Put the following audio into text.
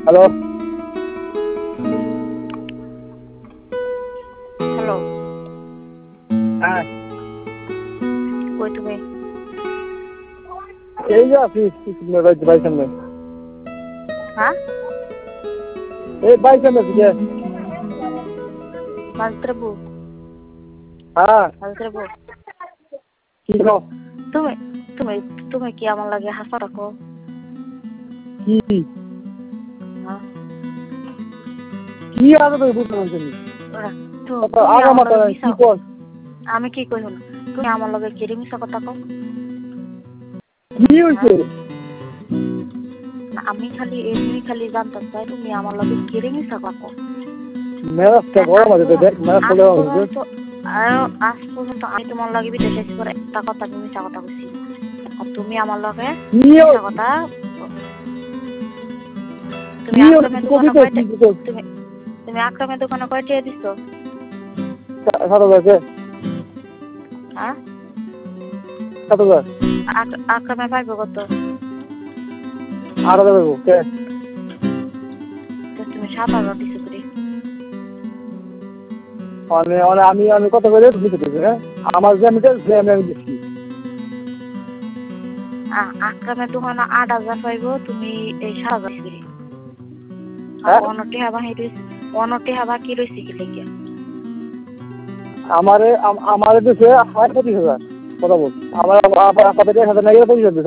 Hello hello, হ্যাঁ কই তুমি? এই যে আছি বাড়ির সামনে হ্যাঁ, এই বাড়ির সামনে আছি কে? মালত্রবু, হ্যাঁ মালত্রবু। কি কও? তুমি তুমি তুমি কি আমার লাগে হাসা রাখো? কি হ্যাঁ, কি আগে তো বুঝতে পারছি তুমি আগা আমার মাথা লগে নাই মিশা, কি কর আমি কি কই হল? তুমি আমার লগে কেড়ে মিশা কথা কও? কি হয়েছে? না, আমি খালি এমনি খালি জানতাম চাই তুমি আমার লগে কেড়ে মিশা কথা কও? মেজাজটা গরম আছে তো দেখ মেজাজ চলে যাচ্ছে আজ পর্যন্ত আমি তোমার লাগে বিদেশে এসে পরে একটা কথা আমি মিশা কথা বলছি, আর তুমি আমার লগে কি মিশা কথা। তুমি কি আকরামের দোকানে কবিতা কয়টা, কি কর তুমি আকরামের দোকানে কয়টা দিছো? ৭,০০০ হ্যাঁ, ৭,০০০ আকরামে পাইবো কত? ৮,০০০ দেবো কে? তো তুমি ৭,০০০ দিছো করে। মানে মানে আমি কত করে দিতে দেবো হ্যাঁ আমার যে আমি দিচ্ছি আকরামের দোকানে ৮,০০০ পাইবো, তুমি এই ৭,০০০ করে। আর হ্যাঁ অনটি হাবা কি রয়েছে কি লেগে? আমারে আমারে দিছে ২৫,০০০ কথা বল আমার ১,৫০০ নাই ২৫,০০০